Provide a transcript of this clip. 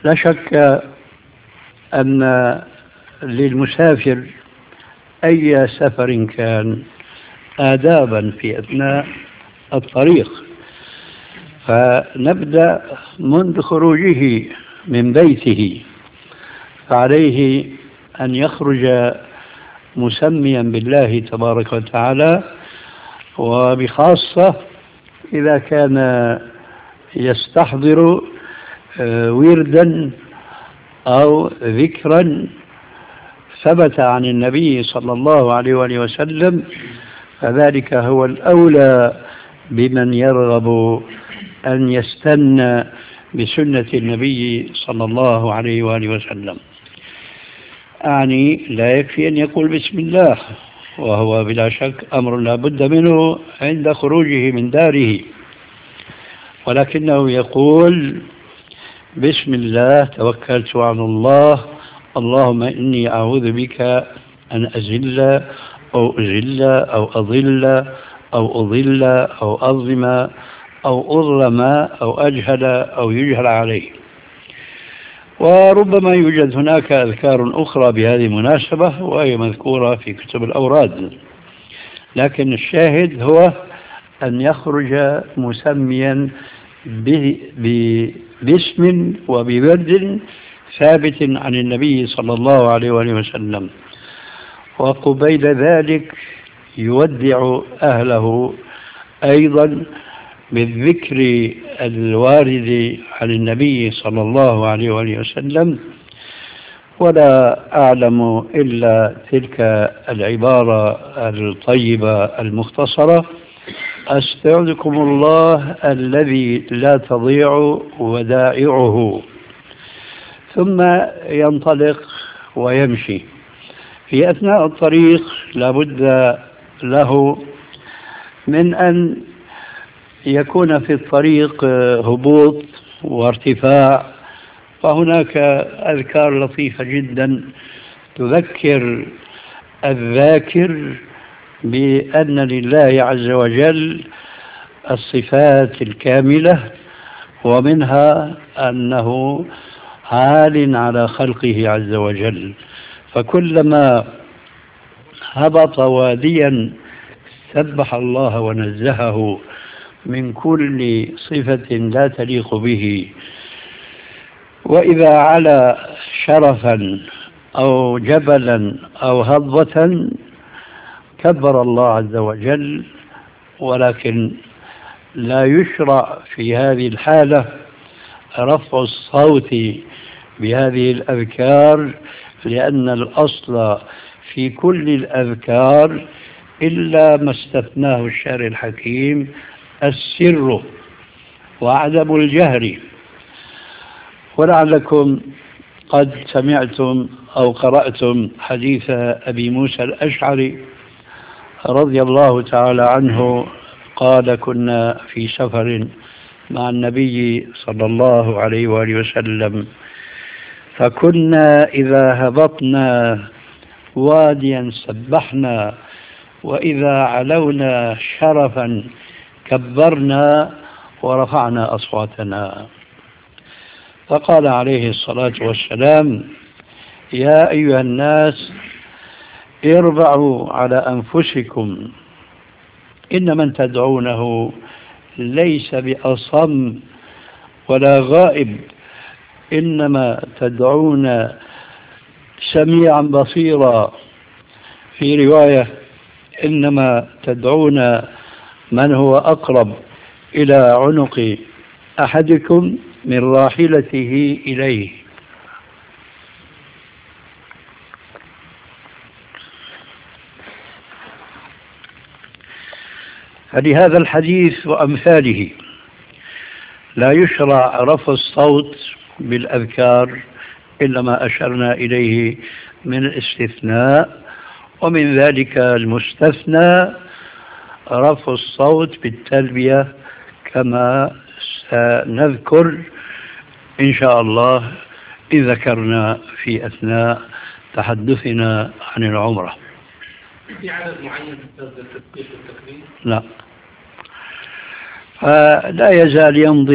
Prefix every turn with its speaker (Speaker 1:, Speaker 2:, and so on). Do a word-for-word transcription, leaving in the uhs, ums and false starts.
Speaker 1: لا شك أن للمسافر أي سفر كان آدابا في أثناء الطريق، فنبدأ منذ خروجه من بيته، فعليه أن يخرج مسميا بالله تبارك وتعالى، وبخاصة إذا كان يستحضر وردا أو ذكرا ثبت عن النبي صلى الله عليه وآله وسلم، فذلك هو الأولى بمن يرغب أن يستنى بسنة النبي صلى الله عليه وآله وسلم. أعني لا يكفي أن يقول بسم الله، وهو بلا شك أمر لا بد منه عند خروجه من داره، ولكنه يقول بسم الله توكلت على الله، اللهم إني أعوذ بك أن أزل أو أزل أو أضل أو أضل أو أظلم أو أظلم أو أجهل أو يجهل عليه. وربما يوجد هناك أذكار أخرى بهذه المناسبة وهي مذكورة في كتب الأوراد، لكن الشاهد هو أن يخرج مسميا باسم وبورد ثابت عن النبي صلى الله عليه وآله وسلم، وقبيل ذلك يودع أهله أيضا بالذكر الوارد عن النبي صلى الله عليه وآله وسلم. ولا أعلم إلا تلك العبارة الطيبة المختصرة: أستودعكم الله الذي لا تضيع ودائعه، ثم ينطلق ويمشي. في أثناء الطريق لابد له من أن يكون في الطريق هبوط وارتفاع، فهناك أذكار لطيفة جدا تذكر الذاكر بأن لله عز وجل الصفات الكاملة، ومنها أنه عال على خلقه عز وجل، فكلما هبط واديا سبح الله ونزهه من كل صفة لا تليق به، وإذا على شرفا أو جبلا أو هضبة كبر الله عز وجل، ولكن لا يشرع في هذه الحالة رفع الصوت بهذه الأذكار، لأن الأصل في كل الأذكار إلا ما استثناه الشارع الحكيم السر وعدم الجهر. ولعلكم قد سمعتم أو قرأتم حديث أبي موسى الأشعري رضي الله تعالى عنه قال: كنا في سفر مع النبي صلى الله عليه وآله وسلم، فكنا إذا هبطنا واديا سبحنا، وإذا علونا شرفا كبرنا ورفعنا أصواتنا. فقال عليه الصلاة والسلام: يا أيها الناس اربعوا على أنفسكم، إن من تدعونه ليس بأصم ولا غائب، إنما تدعون سميعا بصيرا. في رواية: إنما تدعون من هو أقرب إلى عنق أحدكم من راحلته إليه. فلهذا الحديث وأمثاله لا يشرع رفع الصوت بالأذكار إلا ما أشرنا إليه من الاستثناء، ومن ذلك المستثنى رفع الصوت بالتلبية كما سنذكر إن شاء الله إذ ذكرنا في أثناء تحدثنا عن العمرة.
Speaker 2: في عدد معين للتسبيح والتكبير؟
Speaker 1: لا، فلا يزال يمضي